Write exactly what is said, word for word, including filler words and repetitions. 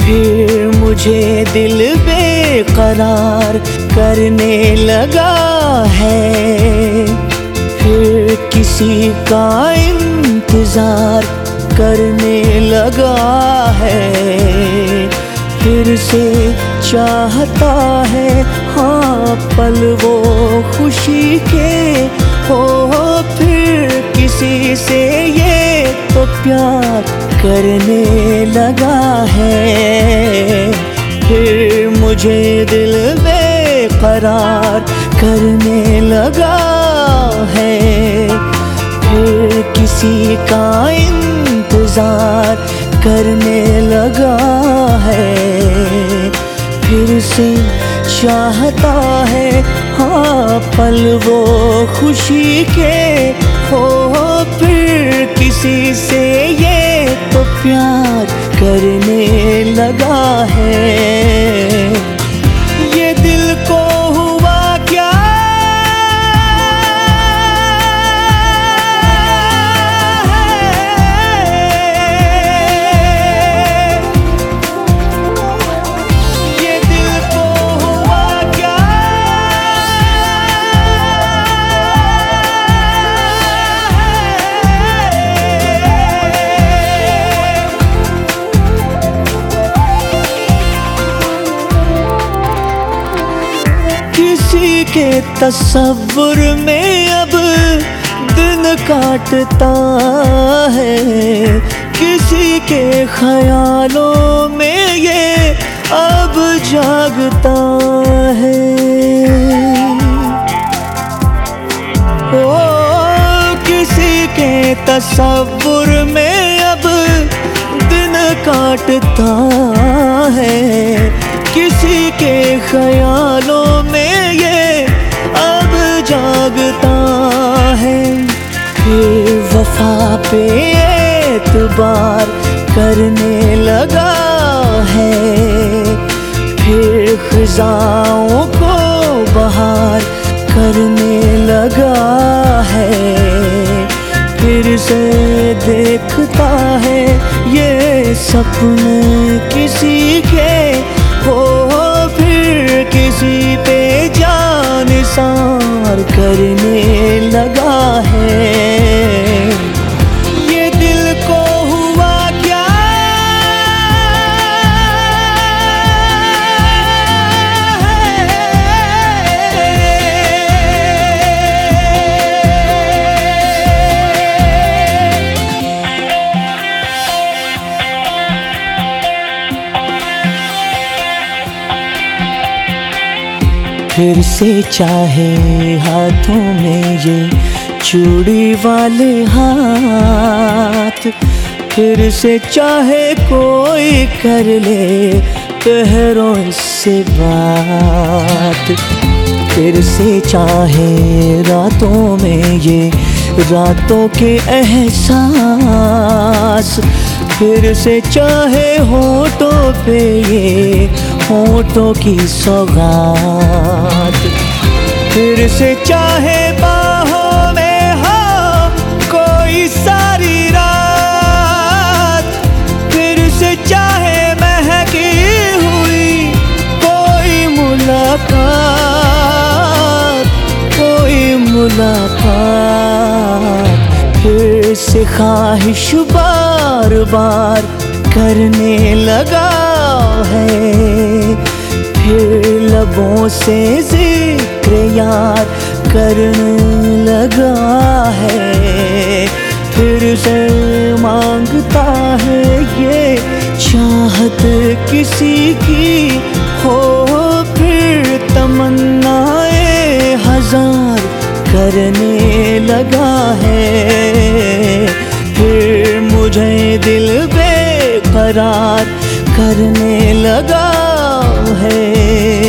फिर मुझे दिल बेकरार करने लगा है। फिर किसी का इंतजार करने लगा है। फिर से चाहता है हाँ पल वो खुशी के हो। फिर किसी से ये तो प्यार करने लगा है। फिर मुझे दिल बेकरार करने लगा है। फिर किसी का इंतजार करने लगा है। फिर से चाहता है हाँ पल वो खुशी के हो। फिर किसी से ये तो प्यार करने लगा है। ये दिल को हुआ क्या के तसव्वुर में अब दिन काटता है। किसी के ख्यालों में ये अब जागता है। ओ किसी के तसव्वुर में अब दिन काटता है। किसी के ख्यालों में ये अब जागता है। फिर वफा पे एतबार करने लगा है। फिर खिज़ाओं को बहार करने लगा है। फिर से देखता है ये सपने किसी के हो। फिर किसी पे जान निसार करने लगा है। ये दिल को हुआ क्या फिर से चाहे हाथों में ये चूड़ी वाले हाथ। फिर से चाहे कोई कर ले पहरों से बात। फिर से चाहे रातों में ये रातों के एहसास। फिर से चाहे होठों पे ये होठों की सौगात। फिर से चाहे बाहों में हो कोई सारी रात। फिर से चाहे महकी हुई कोई मुलाकात। कोई मुलाकात। फिर से ख्वाहिश बार बार करने लगा है। फिर लबों से जिक्र यार करने लगा है। फिर से मांगता है ये चाहत किसी की हो। फिर तमन्नाए हजार करने लगा है। फिर मुझे दिल बेकरार करने लगा है।